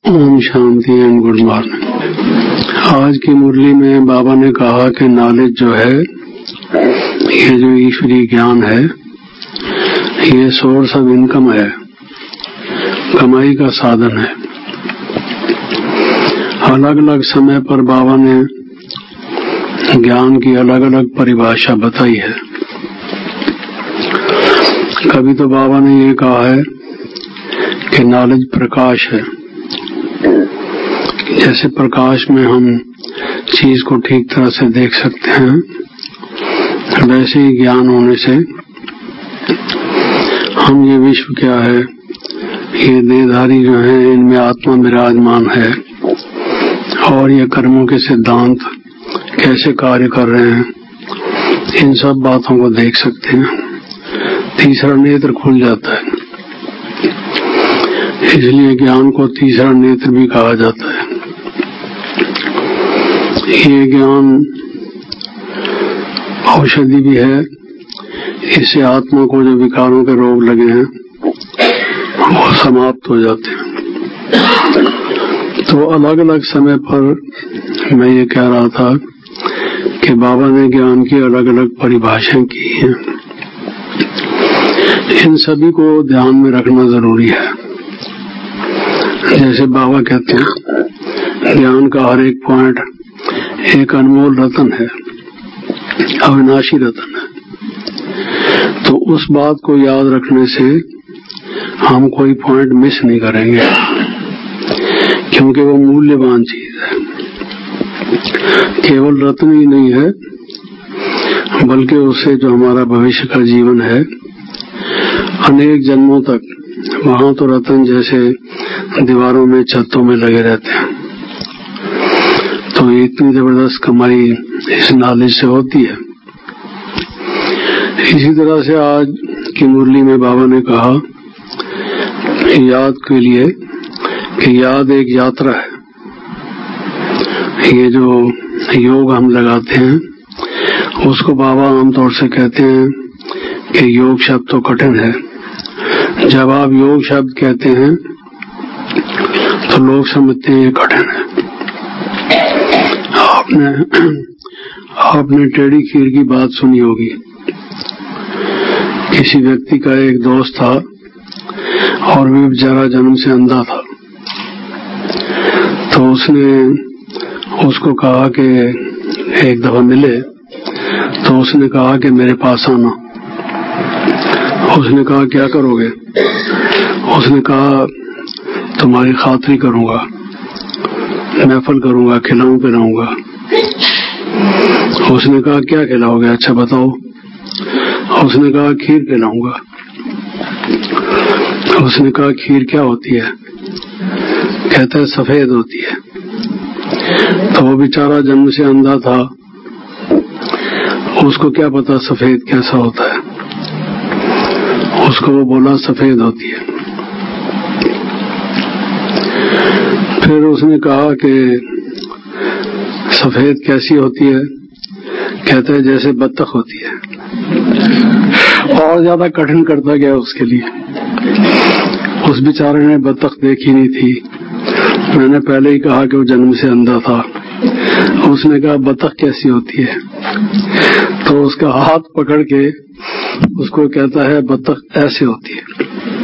ओम शांति and good morning. आज की मुरली में बाबा ने कहा कि नॉलेज जो है, ये जो ईश्वरीय ज्ञान है, ये सोर्स ऑफ इनकम है, कमाई का साधन है। अलग अलग समय पर बाबा ने ज्ञान की अलग अलग परिभाषा बताई है। कभी तो बाबा ने ये कहा है कि नॉलेज प्रकाश है। जैसे प्रकाश में हम चीज को ठीक तरह से देख सकते हैं, वैसे ही ज्ञान होने से हम ये विश्व क्या है, ये देहधारी जो है, इनमें आत्मा विराजमान है और ये कर्मों के सिद्धांत कैसे कार्य कर रहे हैं, इन सब बातों को देख सकते हैं। तीसरा नेत्र खुल जाता है, इसलिए ज्ञान को तीसरा नेत्र भी कहा जाता है। ये ज्ञान औषधि भी है। इससे आत्मा को जो विकारों के रोग लगे हैं वो समाप्त हो जाते हैं। तो अलग अलग समय पर मैं ये कह रहा था कि बाबा ने ज्ञान की अलग अलग परिभाषाएं की हैं। इन सभी को ध्यान में रखना जरूरी है। जैसे बाबा कहते हैं, ज्ञान का हर एक पॉइंट एक अनमोल रतन है, अविनाशी रतन है। तो उस बात को याद रखने से हम कोई पॉइंट मिस नहीं करेंगे, क्योंकि वो मूल्यवान चीज है। केवल रत्न ही नहीं है, बल्कि उससे जो हमारा भविष्य का जीवन है, अनेक जन्मों तक वहां तो रतन जैसे दीवारों में, छतों में लगे रहते हैं। तो इतनी जबरदस्त कमाई इस नॉलेज से होती है। इसी तरह से आज की मुरली में बाबा ने कहा याद के लिए कि याद एक यात्रा है। ये जो योग हम लगाते हैं उसको बाबा आमतौर से कहते हैं कि योग शब्द तो कठिन है। जब आप योग शब्द कहते हैं तो लोग समझते हैं ये कठिन है। आपने टेढ़ी खीर की बात सुनी होगी। किसी व्यक्ति का एक दोस्त था और भी बेचारा जन्म से अंधा था। तो उसने उसको कहा कि एक दफा मिले, तो उसने कहा कि मेरे पास आना। उसने कहा क्या करोगे? उसने कहा तुम्हारी खातिरी करूंगा, महफल करूंगा, खिलाऊं पिलाऊंगा। उसने कहा क्या खिलाओगे? अच्छा बताओ। उसने कहा खीर खिलाऊंगा। उसने कहा खीर क्या होती है? कहता है सफेद होती है। तो वो बेचारा जन्म से अंधा था, उसको क्या पता सफेद कैसा होता है। उसको वो बोला सफेद होती है। फिर उसने कहा कि सफेद कैसी होती है? कहता है जैसे बत्तख होती है। और ज्यादा कठिन करता गया उसके लिए। उस बेचारे ने बत्तख देखी नहीं थी। मैंने पहले ही कहा कि वो जन्म से अंधा था। उसने कहा बत्तख कैसी होती है? तो उसका हाथ पकड़ के उसको कहता है बत्तख ऐसे होती है।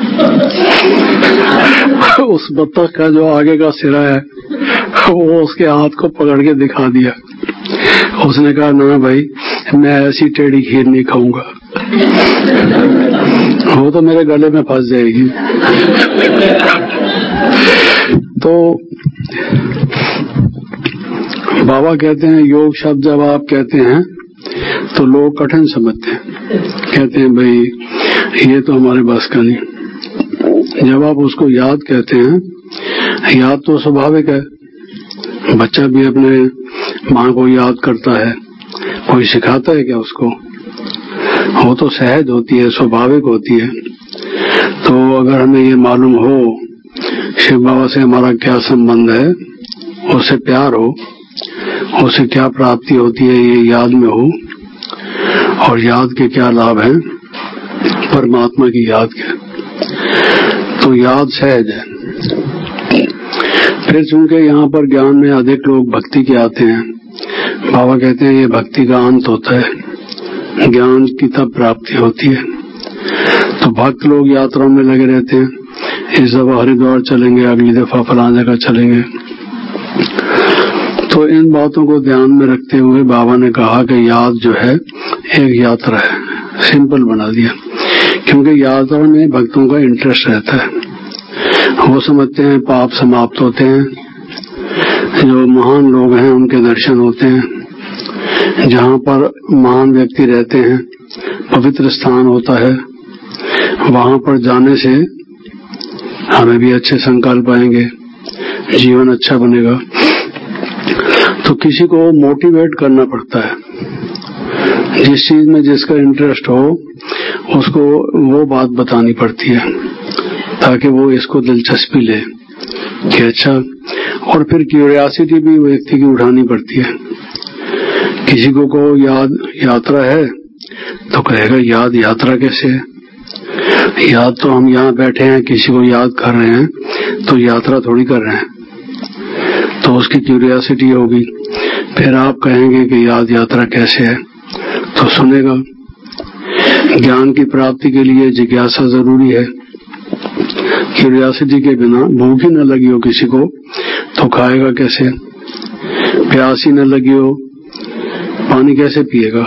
उस बत्तख का जो आगे का सिरा है वो उसके हाथ को पकड़ के दिखा दिया। उसने कहा ना भाई, मैं ऐसी टेढ़ी खीर नहीं खाऊंगा, वो तो मेरे गले में फंस जाएगी। तो बाबा कहते हैं योग शब्द जब आप कहते हैं तो लोग कठिन समझते हैं, कहते हैं भाई ये तो हमारे बस का नहीं। जब आप उसको याद कहते हैं, याद तो स्वाभाविक है। बच्चा भी अपने माँ को याद करता है, कोई सिखाता है क्या उसको? वो तो सहज होती है, स्वाभाविक होती है। तो अगर हमें ये मालूम हो शिव बाबा से हमारा क्या संबंध है, उससे प्यार हो, उससे क्या प्राप्ति होती है, ये याद में हो, और याद के क्या लाभ हैं, परमात्मा की याद के, तो याद सहज है। फिर चूंकि यहाँ पर ज्ञान में अधिक लोग भक्ति के आते हैं, बाबा कहते हैं ये भक्ति का अंत होता है, ज्ञान की तब प्राप्ति होती है। तो भक्त लोग यात्राओं में लगे रहते हैं, इस दफा हरिद्वार चलेंगे, अगली दफा फलां जगह चलेंगे। तो इन बातों को ध्यान में रखते हुए बाबा ने कहा कि याद जो है एक यात्रा है, सिंपल बना दिया, क्योंकि यात्रा में भक्तों का इंटरेस्ट रहता है। वो समझते हैं पाप समाप्त होते हैं, जो महान लोग हैं उनके दर्शन होते हैं, जहाँ पर महान व्यक्ति रहते हैं पवित्र स्थान होता है, वहाँ पर जाने से हमें भी अच्छे संकल्प आएंगे, जीवन अच्छा बनेगा। तो किसी को मोटिवेट करना पड़ता है, जिस चीज में जिसका इंटरेस्ट हो उसको वो बात बतानी पड़ती है, ताकि वो इसको दिलचस्पी ले कि अच्छा। और फिर क्यूरियोसिटी भी व्यक्ति की उठानी पड़ती है। किसी को याद यात्रा है तो कहेगा याद यात्रा कैसे है? याद तो हम यहाँ बैठे हैं, किसी को याद कर रहे हैं तो यात्रा थोड़ी कर रहे हैं। तो उसकी क्यूरियोसिटी होगी। फिर आप कहेंगे कि याद यात्रा कैसे है, तो सुनेगा। ज्ञान की प्राप्ति के लिए जिज्ञासा जरूरी है। क्यूरियोसिटी के बिना भूख ही न लगी हो किसी को तो खाएगा कैसे? प्यास ही न लगी हो पानी कैसे पिएगा?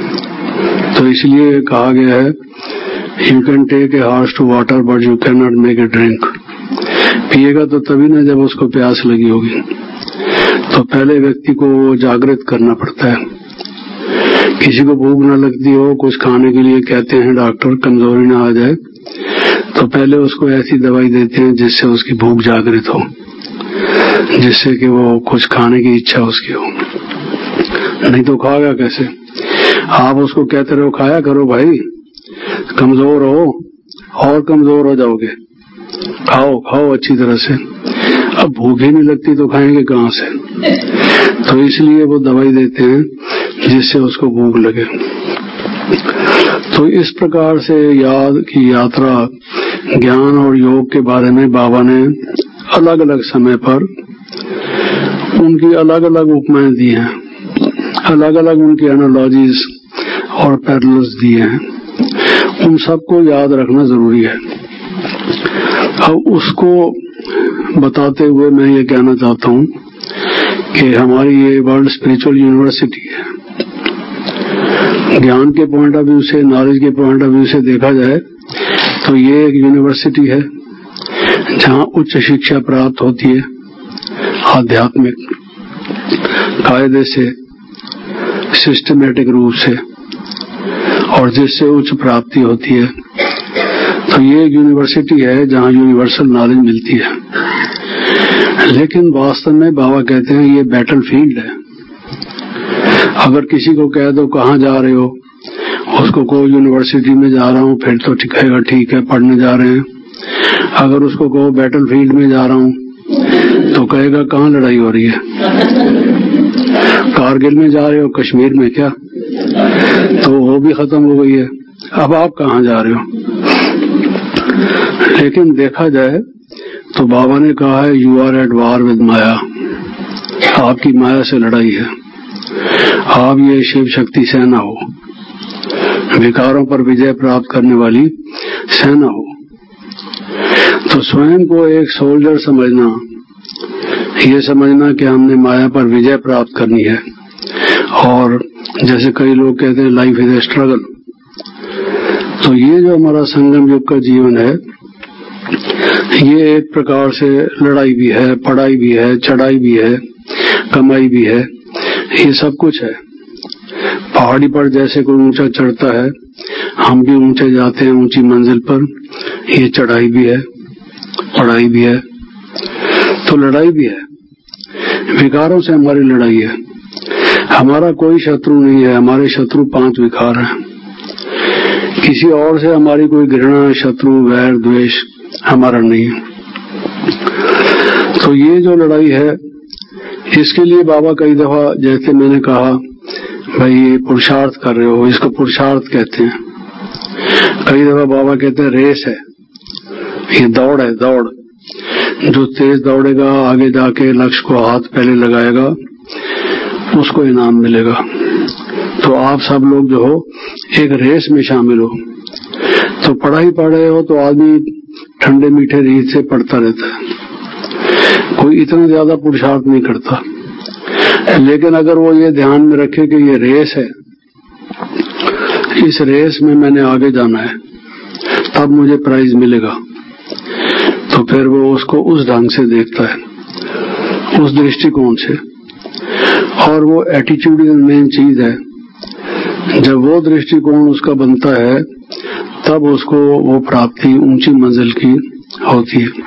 तो इसलिए कहा गया है you can take a horse to water but you can not make a drink. पिएगा तो तभी ना जब उसको प्यास लगी होगी। तो पहले व्यक्ति को जागृत करना पड़ता है। किसी को भूख न लगती हो, कुछ खाने के लिए कहते हैं डॉक्टर, कमजोरी ना आ जाए, तो पहले उसको ऐसी दवाई देते हैं जिससे उसकी भूख जागृत हो, जिससे कि वो कुछ खाने की इच्छा उसकी हो। नहीं तो खाएगा कैसे? आप उसको कहते रहो खाया करो भाई, कमजोर हो और कमजोर हो जाओगे, खाओ खाओ अच्छी तरह से। अब भूख ही नहीं लगती तो खाएंगे कहाँ से? तो इसलिए वो दवाई देते हैं जिससे उसको भूख लगे। तो इस प्रकार से याद की यात्रा, ज्ञान और योग के बारे में बाबा ने अलग अलग समय पर उनकी अलग अलग उपमाएं दी हैं, अलग अलग उनकी एनालॉजीज और पैरेलल्स दिए हैं। उन सबको याद रखना जरूरी है। अब उसको बताते हुए मैं ये कहना चाहता हूँ कि हमारी ये वर्ल्ड स्पिरिचुअल यूनिवर्सिटी है। ज्ञान के पॉइंट ऑफ व्यू से, नॉलेज के पॉइंट ऑफ व्यू से देखा जाए तो ये एक यूनिवर्सिटी है जहाँ उच्च शिक्षा प्राप्त होती है, आध्यात्मिक कायदे से, सिस्टमेटिक रूप से, और जिससे उच्च प्राप्ति होती है। तो ये एक यूनिवर्सिटी है जहाँ यूनिवर्सल नॉलेज मिलती है। लेकिन वास्तव में बाबा कहते हैं ये बैटल फील्ड है। अगर किसी को कह दो कहाँ जा रहे हो, उसको कहो यूनिवर्सिटी में जा रहा हूँ, फिर तो कहेगा ठीक है पढ़ने जा रहे हैं। अगर उसको कहो बैटल फील्ड में जा रहा हूँ तो कहेगा कहाँ लड़ाई हो रही है? कारगिल में जा रहे हो, कश्मीर में क्या? तो वो भी खत्म हो गई है, अब आप कहाँ जा रहे हो? लेकिन देखा जाए तो बाबा ने कहा है you are at war with माया, आपकी माया से लड़ाई है। आप ये शिव शक्ति सेना हो, विकारों पर विजय प्राप्त करने वाली सेना हो। तो स्वयं को एक सोल्जर समझना, ये समझना कि हमने माया पर विजय प्राप्त करनी है। और जैसे कई लोग कहते हैं लाइफ इज ए स्ट्रगल, तो ये जो हमारा संगम युग का जीवन है, ये एक प्रकार से लड़ाई भी है, पढ़ाई भी है, चढ़ाई भी है, कमाई भी है, ये सब कुछ है। पहाड़ी पर जैसे कोई ऊंचा चढ़ता है, हम भी ऊंचे जाते हैं ऊंची मंजिल पर, ये चढ़ाई भी है, पढ़ाई भी है, तो लड़ाई भी है। विकारों से हमारी लड़ाई है। हमारा कोई शत्रु नहीं है, हमारे शत्रु 5 विकार हैं। किसी और से हमारी कोई घृणा, शत्रु, वैर, द्वेष हमारा नहीं है। तो ये जो लड़ाई है, इसके लिए बाबा कई दफा, जैसे मैंने कहा भाई ये पुरुषार्थ कर रहे हो, इसको पुरुषार्थ कहते हैं। कई दफा बाबा कहते हैं रेस है, ये दौड़ है, दौड़। जो तेज दौड़ेगा, आगे जाके लक्ष्य को हाथ पहले लगाएगा, उसको इनाम मिलेगा। तो आप सब लोग जो हो एक रेस में शामिल हो। तो पढ़ाई पढ़ रहे हो तो आदमी ठंडे मीठे रीत से पढ़ता रहता है, कोई इतना ज्यादा पुरुषार्थ नहीं करता। लेकिन अगर वो ये ध्यान में रखे कि ये रेस है, इस रेस में मैंने आगे जाना है, तब मुझे प्राइज मिलेगा, तो फिर वो उसको उस ढंग से देखता है, उस दृष्टिकोण से। और वो एटीट्यूड मेन चीज है। जब वो दृष्टिकोण उसका बनता है, तब उसको वो प्राप्ति ऊंची मंजिल की होती है।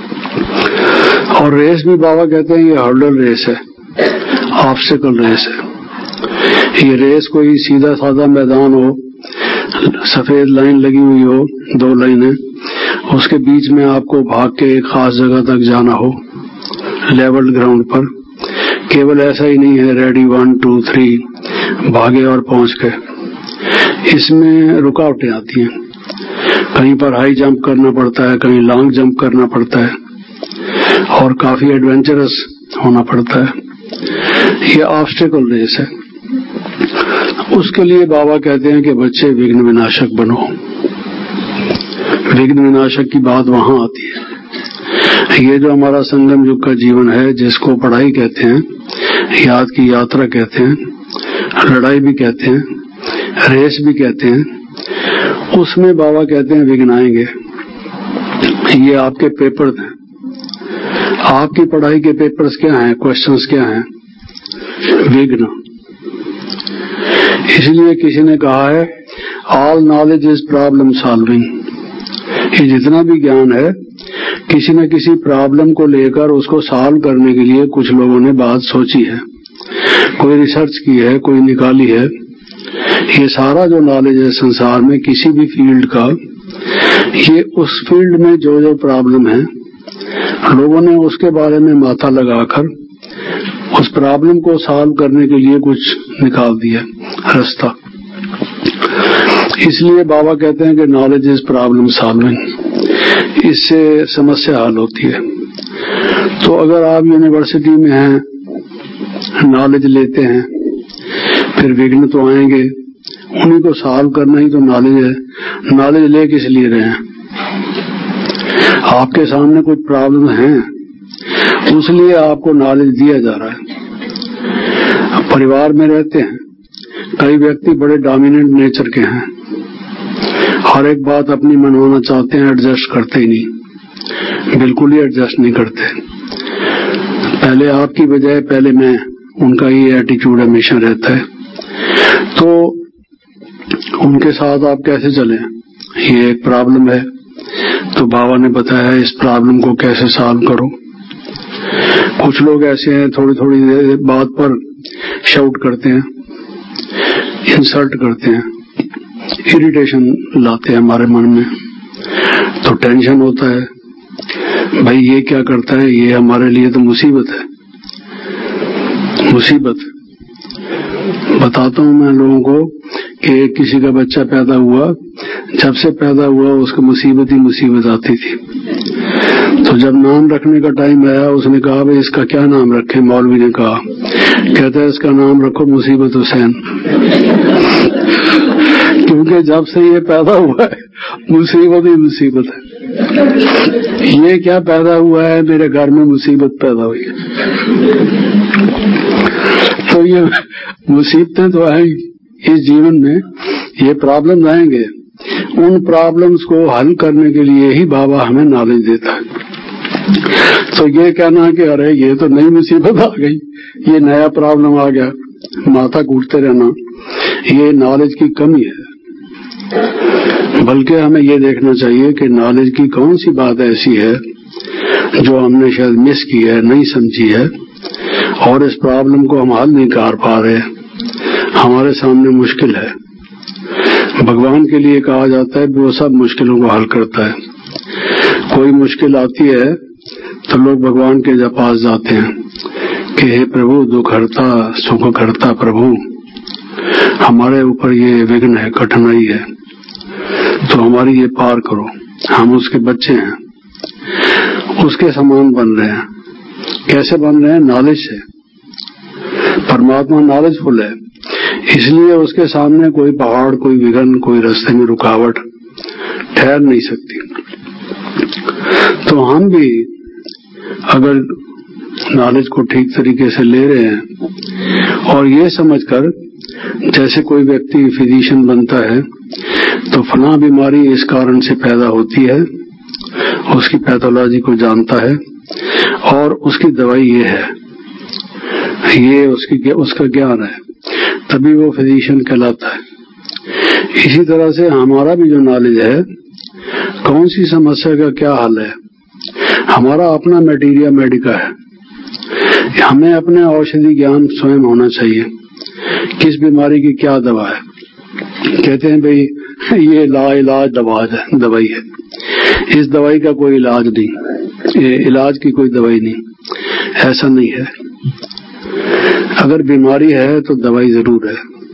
और रेस भी बाबा कहते हैं ये हर्डल रेस है, ऑब्स्टिकल रेस है। ये रेस कोई सीधा साधा मैदान हो, सफेद लाइन लगी हुई हो, 2 लाइनें, उसके बीच में आपको भाग के एक खास जगह तक जाना हो, लेवल ग्राउंड पर। केवल ऐसा ही नहीं है रेडी 1 2 3 भागे और पहुंच गए। इसमें रुकावटें आती हैं, कहीं पर हाई जंप करना पड़ता है, कहीं लॉन्ग जंप करना पड़ता है, और काफी एडवेंचरस होना पड़ता है। ये ऑब्स्टिकल रेस है। उसके लिए बाबा कहते हैं कि बच्चे विघ्न विनाशक बनो। विघ्न विनाशक की बात वहां आती है। ये जो हमारा संगम युग का जीवन है, जिसको पढ़ाई कहते हैं, याद की यात्रा कहते हैं, लड़ाई भी कहते हैं, रेस भी कहते हैं, उसमें बाबा कहते हैं विघ्न आएंगे। ये आपके पेपर हैं, आपकी पढ़ाई के पेपर्स क्या हैं, क्वेश्चंस क्या हैं? विघ्न। इसलिए किसी ने कहा है all knowledge is problem solving. ये जितना भी ज्ञान है, किसी न किसी प्रॉब्लम को लेकर उसको सॉल्व करने के लिए कुछ लोगों ने बात सोची है, कोई रिसर्च की है, कोई निकाली है। ये सारा जो नॉलेज है संसार में किसी भी फील्ड का, ये उस फील्ड में जो जो प्रॉब्लम है, लोगों ने उसके बारे में माथा लगाकर उस प्रॉब्लम को सॉल्व करने के लिए कुछ निकाल दिया रास्ता। इसलिए बाबा कहते हैं कि नॉलेज इज प्रॉब्लम सॉल्विंग, इससे समस्या हल होती है। तो अगर आप यूनिवर्सिटी में हैं, नॉलेज लेते हैं, फिर विघ्न तो आएंगे, उन्हीं को सॉल्व करना ही तो नॉलेज है। नॉलेज ले किस लिए रहे हैं? आपके सामने कुछ प्रॉब्लम है, उसलिए आपको नॉलेज दिया जा रहा है। परिवार में रहते हैं, कई व्यक्ति बड़े डोमिनेंट नेचर के हैं, हर एक बात अपनी मनवाना चाहते हैं, एडजस्ट करते ही नहीं, बिल्कुल ही एडजस्ट नहीं करते। पहले आपकी बजाय पहले मैं, उनका ही एटीट्यूड हमेशा रहता है। तो उनके साथ आप कैसे चलें? ये एक प्रॉब्लम है। तो बाबा ने बताया इस प्रॉब्लम को कैसे सॉल्व करो। कुछ लोग ऐसे हैं, थोड़ी थोड़ी बात पर शाउट करते हैं, इंसल्ट करते हैं, इरिटेशन लाते हैं हमारे मन में, तो टेंशन होता है, भाई ये क्या करता है, ये हमारे लिए तो मुसीबत है। मुसीबत बताता हूं मैं लोगों को कि किसी का बच्चा पैदा हुआ, जब से पैदा हुआ उसको मुसीबत ही मुसीबत आती थी। तो जब नाम रखने का टाइम आया, उसने कहा भाई इसका क्या नाम रखें? मौलवी ने कहा, कहता है इसका नाम रखो मुसीबत हुसैन। क्योंकि जब से ये पैदा हुआ है मुसीबत ही मुसीबत है। ये क्या पैदा हुआ है, मेरे घर में मुसीबत पैदा हुई है। तो ये मुसीबतें तो आई इस जीवन में, ये प्रॉब्लम आएंगे। उन प्रॉब्लम्स को हल करने के लिए ही बाबा हमें नॉलेज देता है। तो ये कहना कि अरे ये तो नई मुसीबत आ गई, ये नया प्रॉब्लम आ गया, माथा कूटते रहना, ये नॉलेज की कमी है। बल्कि हमें ये देखना चाहिए कि नॉलेज की कौन सी बात ऐसी है जो हमने शायद मिस की है, नहीं समझी है, और इस प्रॉब्लम को हम हल नहीं कर पा रहे, हमारे सामने मुश्किल है। भगवान के लिए कहा जाता है कि वो सब मुश्किलों को हल करता है। कोई मुश्किल आती है तो लोग भगवान के पास जाते हैं कि हे प्रभु, दुख हरता सुख करता प्रभु, हमारे ऊपर ये विघ्न है, कठिनाई है, तो हमारी ये पार करो, हम उसके बच्चे हैं। उसके समान बन रहे हैं। कैसे बन रहे हैं? नॉलेज से। परमात्मा नॉलेजफुल है, इसलिए उसके सामने कोई पहाड़, कोई विघ्न, कोई रास्ते में रुकावट ठहर नहीं सकती। तो हम भी अगर नॉलेज को ठीक तरीके से ले रहे हैं और ये समझकर, जैसे कोई व्यक्ति फिजिशियन बनता है तो फला बीमारी इस कारण से पैदा होती है, उसकी पैथोलॉजी को जानता है और उसकी दवाई ये है, ये उसका ज्ञान है, तभी वो फिजिशियन कहलाता है। इसी तरह से हमारा भी जो नॉलेज है, कौन सी समस्या का क्या हल है, हमारा अपना मटेरिया मेडिका है। हमें अपने औषधि ज्ञान स्वयं होना चाहिए, किस बीमारी की क्या दवा है। कहते हैं भाई ये लाइलाज दवाई है, इस दवाई का कोई इलाज नहीं, ये इलाज की कोई दवाई नहीं, ऐसा नहीं है। अगर बीमारी है तो दवाई जरूर है।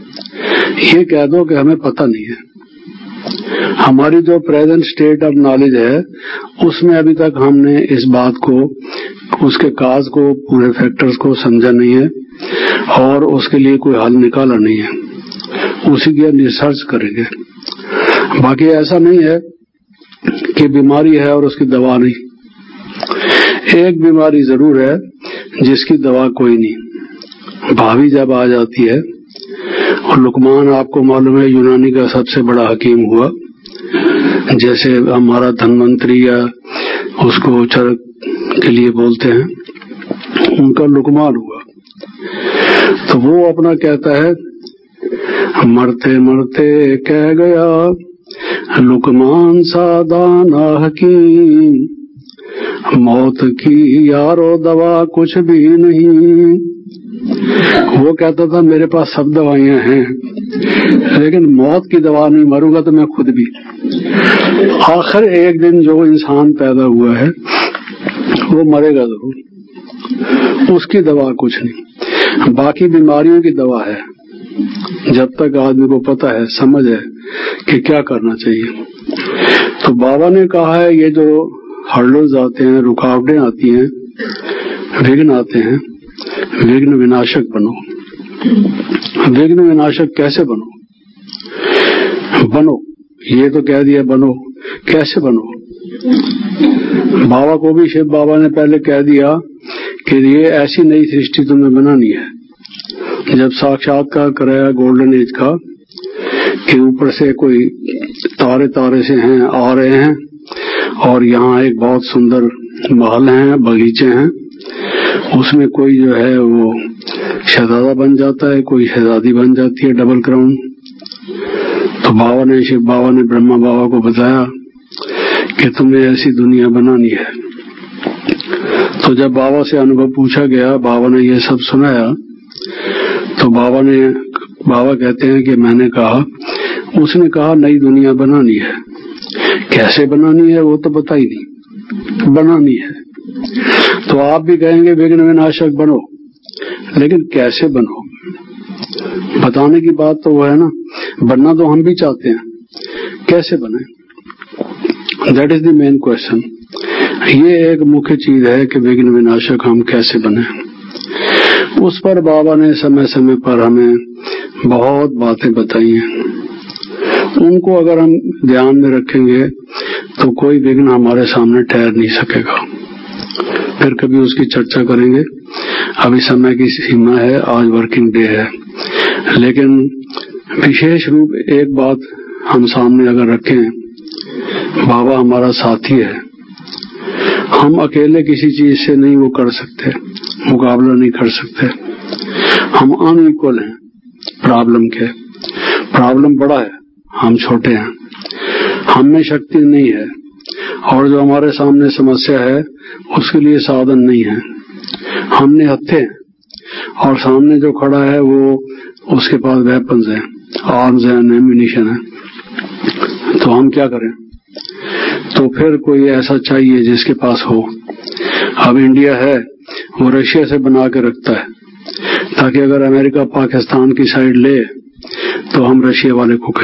ये कह दो कि हमें पता नहीं है। हमारी जो प्रेजेंट स्टेट ऑफ नॉलेज है, उसमें अभी तक हमने इस बात को, उसके काज को, पूरे फैक्टर्स को समझा नहीं है और उसके लिए कोई हल निकाला नहीं है। उसी की रिसर्च करेंगे। बाकी ऐसा नहीं है कि बीमारी है और उसकी दवा नहीं। एक बीमारी जरूर है जिसकी दवा कोई नहीं। भावी जब आ जाती है, और लुकमान आपको मालूम है यूनानी का सबसे बड़ा हकीम हुआ, जैसे हमारा धनवंतरी या उसको चरक के लिए बोलते हैं, उनका लुकमान हुआ। तो वो अपना कहता है, मरते मरते कह गया लुकमान सा दाना हकीम, मौत की यारो दवा कुछ भी नहीं। वो कहता था मेरे पास सब दवाइयां हैं, लेकिन मौत की दवा नहीं, मरूंगा तो मैं खुद भी। आखिर एक दिन जो इंसान पैदा हुआ है वो मरेगा जरूर, उसकी दवा कुछ नहीं। बाकी बीमारियों की दवा है, जब तक आदमी को पता है, समझ है कि क्या करना चाहिए। तो बाबा ने कहा है ये जो हर्डल्स आते हैं, रुकावटें आती हैं, विघ्न आते हैं, विघ्न विनाशक बनो। विघ्न विनाशक कैसे बनो? ये तो कह दिया बनो, कैसे बनो? बाबा को भी शिव बाबा ने पहले कह दिया कि ये ऐसी नई सृष्टि तुम्हें बनानी है। जब साक्षात्कार कराया गोल्डन एज का, कि ऊपर से कोई तारे से हैं, आ रहे हैं और यहाँ एक बहुत सुंदर महल हैं, बगीचे हैं, उसमें कोई जो है वो शहजादा बन जाता है, कोई शहजादी बन जाती है, डबल क्राउन। तो शिव बाबा ने ब्रह्मा बाबा को बताया कि तुम्हें ऐसी दुनिया बनानी है। तो जब बाबा से अनुभव पूछा गया, बाबा ने ये सब सुनाया, तो बाबा कहते हैं कि मैंने कहा, उसने कहा नई दुनिया बनानी है। कैसे बनानी है वो तो बता ही नहीं, बनानी है। तो आप भी कहेंगे विघ्न विनाशक बनो, लेकिन कैसे बनो? बताने की बात तो वो है ना, बनना तो हम भी चाहते हैं, कैसे बने? That is the main question. ये एक मुख्य चीज है कि विघ्न विनाशक हम कैसे बने। उस पर बाबा ने समय समय पर हमें बहुत बातें बताई हैं। उनको अगर हम ध्यान में रखेंगे तो कोई विघ्न हमारे सामने ठहर नहीं सकेगा। फिर कभी उसकी चर्चा करेंगे। अभी समय की सीमा है, आज वर्किंग डे है, लेकिन विशेष रूप एक बात हम सामने अगर रखें, बाबा हमारा साथी है। हम अकेले किसी चीज से नहीं वो कर सकते, मुकाबला नहीं कर सकते। हम अनइक्वल हैं प्रॉब्लम के। प्रॉब्लम बड़ा है, हम छोटे हैं, हम में शक्ति नहीं है, और जो हमारे सामने समस्या है उसके लिए साधन नहीं है। हमने हत्थे हैं और सामने जो खड़ा है वो, उसके पास वेपन्स हैं, आर्म्स हैं, एम्यूनिशन है। तो हम क्या करें? तो फिर कोई ऐसा चाहिए जिसके पास हो। अब इंडिया है, वो रशिया से बना के रखता है, ताकि अगर अमेरिका पाकिस्तान की साइड ले तो हम रशिया वाले को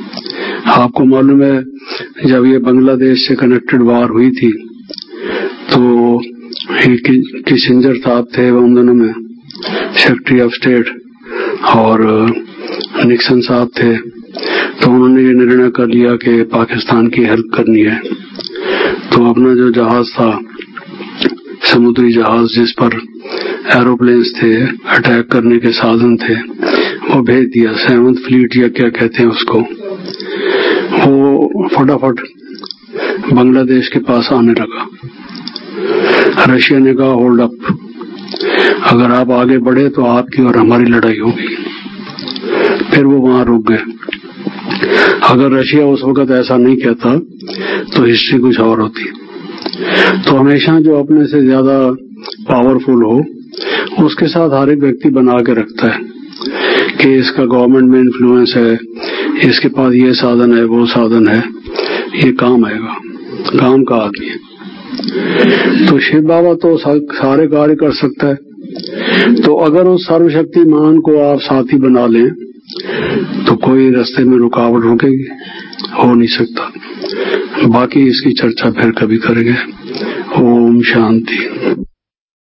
कहें। आपको मालूम है जब ये बांग्लादेश से कनेक्टेड वार हुई थी तो किसिंजर साहब थे उन दिनों में सेक्रेटरी ऑफ स्टेट, और निक्सन साहब थे। तो उन्होंने ये निर्णय कर लिया कि पाकिस्तान की हेल्प करनी है। तो अपना जो जहाज था, समुद्री जहाज जिस पर एरोप्लेन्स थे, अटैक करने के साधन थे, वो भेज दिया। 7th फ्लीट या क्या कहते हैं उसको। वो फटाफट बांग्लादेश के पास आने लगा। रशिया ने कहा होल्ड अप, अगर आप आगे बढ़े तो आपकी और हमारी लड़ाई होगी। फिर वो वहां रुक गए। अगर रशिया उस वक्त ऐसा नहीं कहता तो हिस्ट्री कुछ और होती। तो हमेशा जो अपने से ज्यादा पावरफुल हो उसके साथ हर एक व्यक्ति बना के रखता है कि इसका गवर्नमेंट में इन्फ्लुएंस है, इसके पास ये साधन है, वो साधन है, ये काम आएगा, काम का आदमी है। तो शिव बाबा तो सारे कार्य कर सकता है। तो अगर उस सर्वशक्तिमान को आप साथी बना लें तो कोई रास्ते में रुकावट रुकेगी, हो नहीं सकता। बाकी इसकी चर्चा फिर कभी करेंगे। ओम शांति।